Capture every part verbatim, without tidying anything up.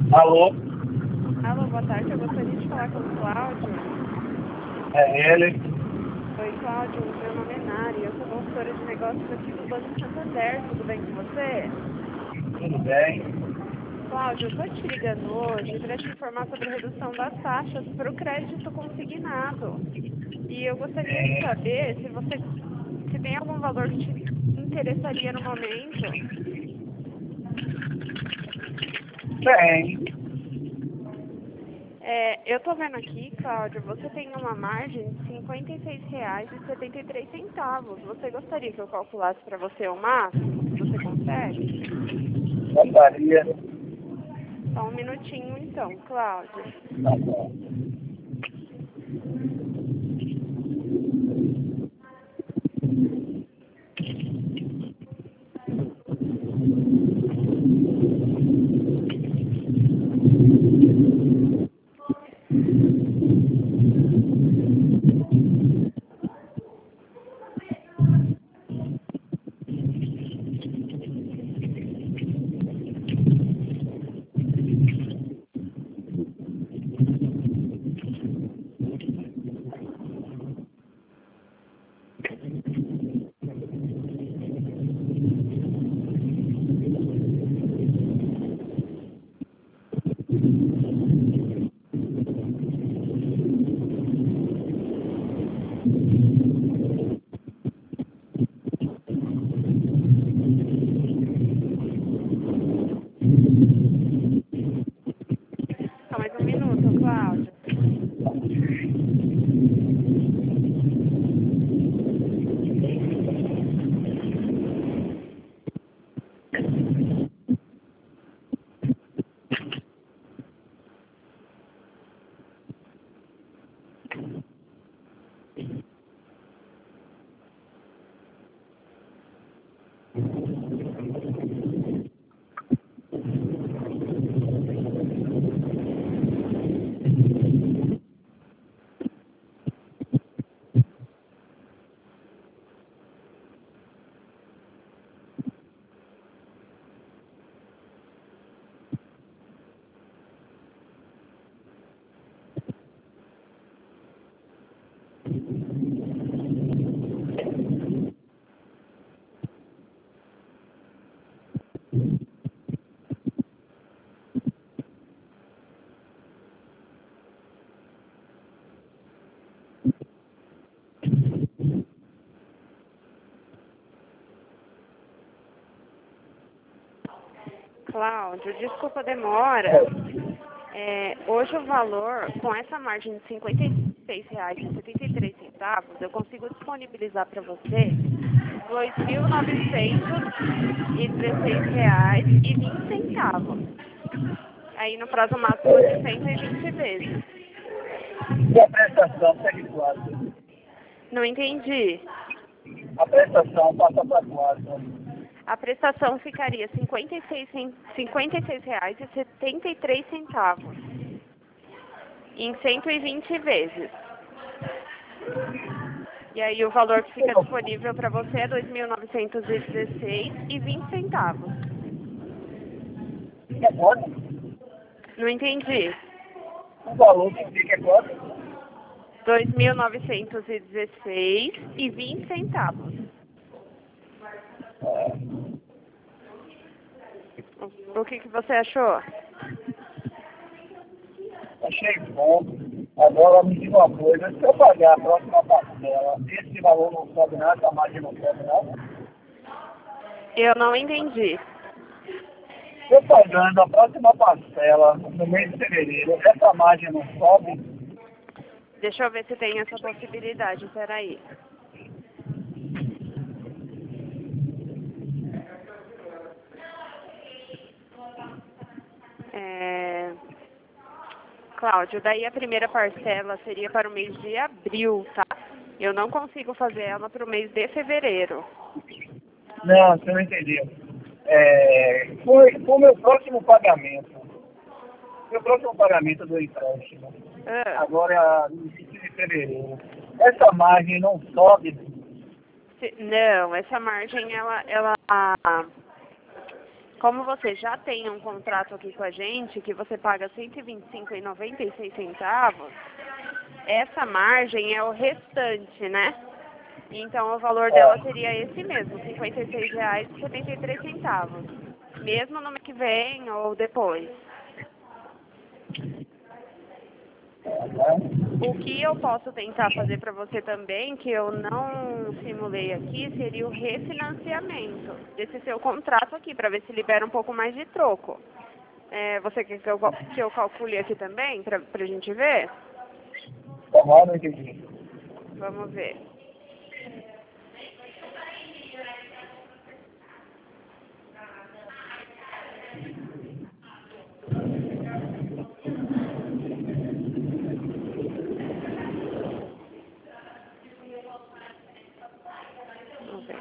Alô? Alô, boa tarde. Eu gostaria de falar com o Cláudio. É ele? Oi, Cláudio. Meu nome é Nari. Eu sou consultora de negócios aqui do Banco Santander. Tudo bem com você? Tudo bem? Cláudio, eu estou te ligando hoje para te informar sobre a redução das taxas para o crédito consignado. E eu gostaria de É, saber se você se tem algum valor que te interessaria no momento. bem. É, eu estou vendo aqui, Cláudio, você tem uma margem de cinquenta e seis reais e setenta e três centavos. Você gostaria que eu calculasse para você o máximo que você consegue? Gostaria. Só um minutinho então, Cláudio. Tá bom. Só mais um minuto, Cláudio. Cláudio, desculpa a demora. É, hoje o valor, com essa margem de cinquenta e seis reais e setenta e três centavos, eu consigo disponibilizar para você dois mil novecentos e dezesseis reais e vinte centavos. Aí no prazo máximo de cento e vinte vezes. E a prestação segue quatro. Não entendi. A prestação passa para quatro. A prestação ficaria cinquenta e seis reais e setenta e três centavos em cento e vinte vezes. E aí o valor que fica disponível para você é dois mil novecentos e dezesseis reais e vinte centavos. Fica quanto? Não entendi. O valor que fica é quanto? dois mil novecentos e dezesseis reais e vinte centavos. O que, que você achou? Achei bom. Agora me diga uma coisa, se eu pagar a próxima parcela, esse valor não sobe nada, essa margem não sobe nada. Eu não entendi. Se eu pagando a próxima parcela no mês de fevereiro, essa margem não sobe, Deixa eu ver se tem essa possibilidade. Peraí. É... Cláudio, daí a primeira parcela seria para o mês de abril, tá? Eu não consigo fazer ela para o mês de fevereiro. não, você não entendeu. É, foi foi o meu próximo pagamento. Meu próximo pagamento do empréstimo. Ah, Agora, no início de fevereiro. Essa margem não sobe. se- não, essa margem, ela, ela, Como você já tem um contrato aqui com a gente, que você paga cento e vinte e cinco reais e noventa e seis centavos, essa margem é o restante, né? Então o valor dela seria esse mesmo, cinquenta e seis reais e setenta e três centavos. Mesmo no mês que vem ou depois. O que eu posso tentar fazer para você também, que eu não simulei aqui, seria o refinanciamento desse seu contrato aqui, para ver se libera um pouco mais de troco. É, você quer que eu, que eu calcule aqui também, para a gente ver? Agora não entendi. Vamos ver. Vamos ver.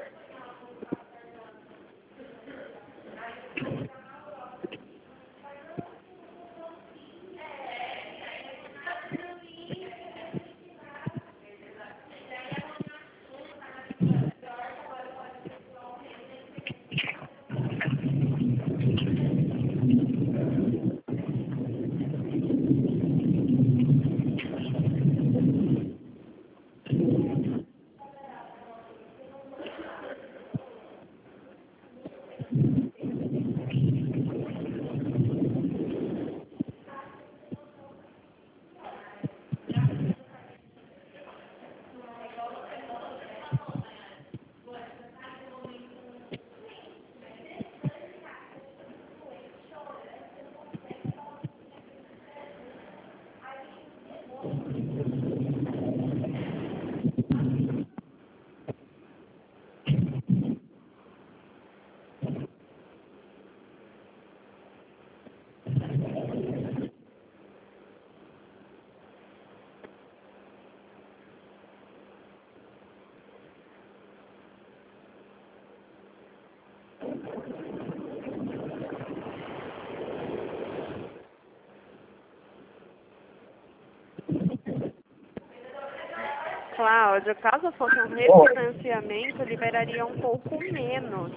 Cláudio, caso fosse um refinanciamento, liberaria um pouco menos.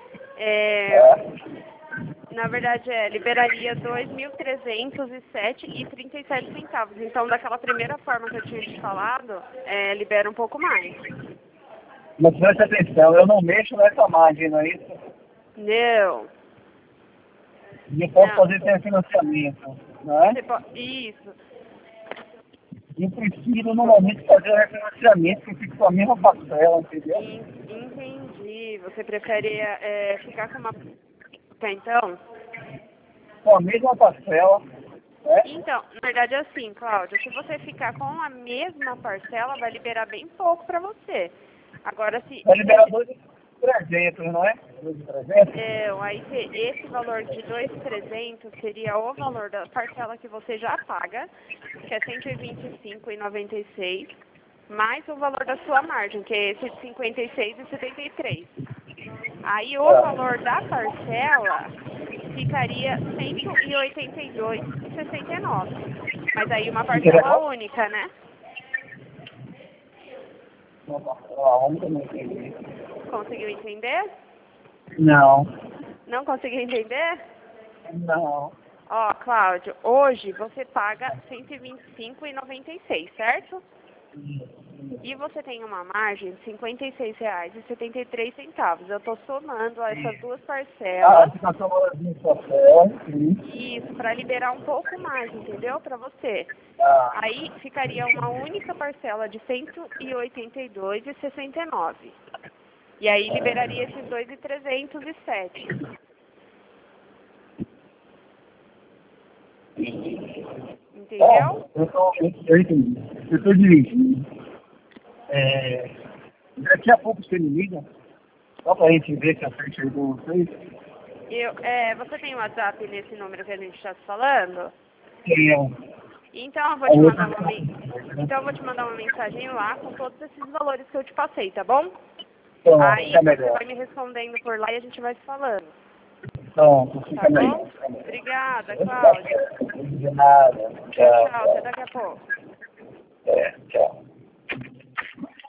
É, na verdade, é, liberaria dois mil trezentos e sete reais e trinta e sete centavos. Então, daquela primeira forma que eu tinha te falado, é, libera um pouco mais. Mas preste atenção, eu não mexo nessa margem, não é isso? Não. E eu posso Não. fazer sem financiamento, não é? Você po- Isso. Eu prefiro normalmente fazer o refinanciamento, que eu fico com a mesma parcela, entendeu? En- Entendi. Você prefere é, ficar com uma... Então? Com a mesma parcela, né? Então, na verdade é assim, Cláudia, se você ficar com a mesma parcela, vai liberar bem pouco para você. Agora, se... Vai liberar dois mil e trezentos, não é? dois mil e trezentos? É, aí se- esse valor de dois mil e trezentos seria o valor da parcela que você já paga, que é cento e vinte e cinco reais e noventa e seis centavos, mais o valor da sua margem, que é esse de cinquenta e seis reais e setenta e três centavos. Aí o valor da parcela ficaria cento e oitenta e dois reais e sessenta e nove centavos. Mas aí uma parcela única, né? Ah, onde eu não entendi? Conseguiu entender? Não, Não conseguiu entender? não. Ó, Cláudio, hoje você paga cento e vinte e cinco reais e noventa e seis centavos, certo? E você tem uma margem de cinquenta e seis reais e setenta e três centavos. Eu estou somando essas duas Ah, parcelas. fica tomando as minhas parcelas, sim. Isso, para liberar um pouco mais, entendeu? Para você. Ah, Aí ficaria uma única parcela de cento e oitenta e dois reais e sessenta e nove centavos. E aí liberaria esses dois mil trezentos e sete. Entendeu? eu, tô, eu entendi. Eu estou dirigindo. É, daqui a pouco você me liga, só para a gente ver se a frente chegou vocês. Eu, é, você tem um WhatsApp nesse número que a gente está se falando? Tenham. Então eu vou te mandar uma men- então eu vou te mandar uma mensagem lá com todos esses valores que eu te passei, tá bom? Então, Aí fica você melhor. vai me respondendo por lá e a gente vai se falando. Então, Tá fica melhor. bom? Obrigada, Cláudia. De nada. Tchau, Tchau, tchau. Até tchau. daqui a pouco. É, tchau.